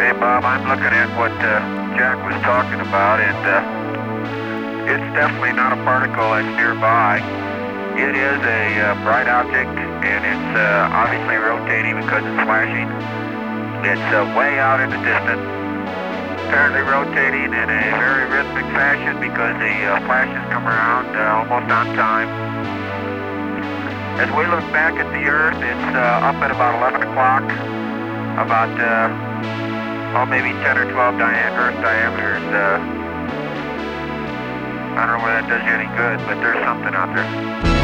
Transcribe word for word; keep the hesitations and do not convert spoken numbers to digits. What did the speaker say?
Hey Bob, I'm looking at what uh, Jack was talking about, and uh, it's definitely not a particle that's nearby. It is a uh, bright object, and it's uh, obviously rotating because it's flashing. It's uh, way out in the distance, apparently rotating in a very rhythmic fashion because the uh, flashes come around uh, almost on time. As we look back at the Earth, it's uh, up at about eleven o'clock, about uh, oh, maybe ten or twelve dia Earth diameters. Uh, I don't know whether that does you any good, but there's something out there.